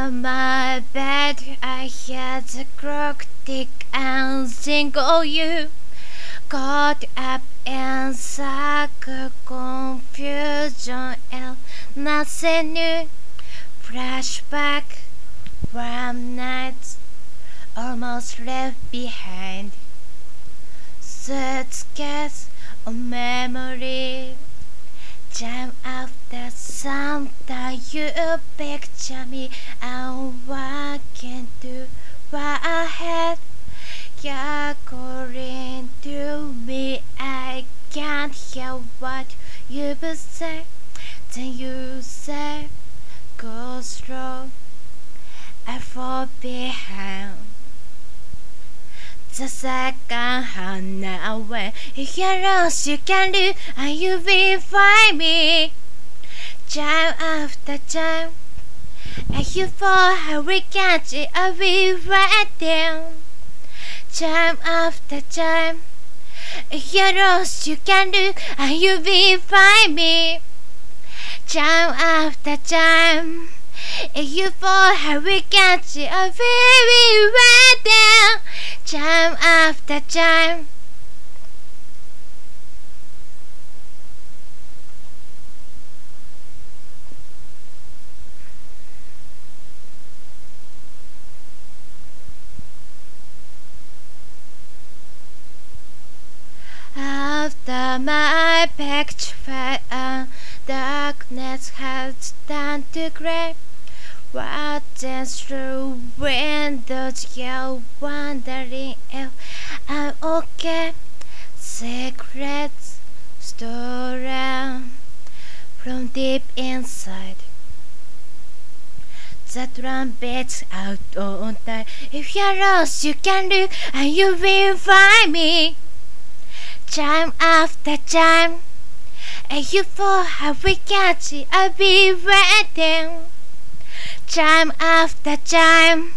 On my bed I hear the clock tick and single you caught up in such confusion and nothing new. Flashback from nights almost left behind. Suitcase of memory. Jam after Santa, you picture me and walking to far ahead. You're calling to me, I can't hear what you say. Then you say, go slow, I fall behind. The second hand now when you're lost you can do and you will find me. Time after time, and you fall how we catch it, I will waiting. Time after time, you're lost you can do and you will find me. Time after time, you fall how we catch it, I will waiting. Time after time. After my picture fade and darkness has turned to grey, watching through windows, you're wondering if I'm okay. Secrets stolen from deep inside. The drum beats out on time. If you're lost, you can look and you will find me. Time after time, and you fall how we catch it, I'll be waiting. Time after time.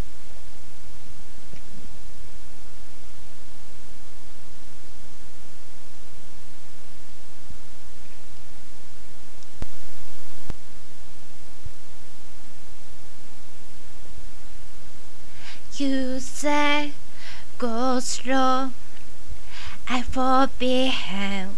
You say, go slow, I fall behind.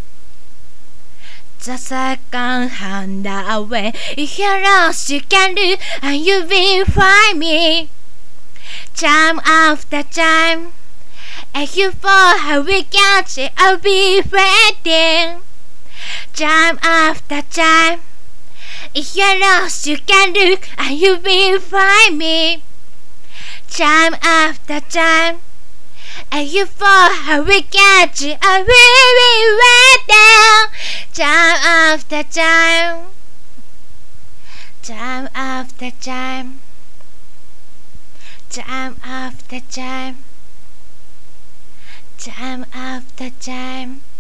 The second hand away, if you're lost you can do and you will find me. Time after time, and you fall how we catch it, I'll be waiting. Time after time, if you're lost you can look and you will find me. Time after time, and you fall how we catch it, I will be waiting. Time after time. Time after time. Time after time. Time after time.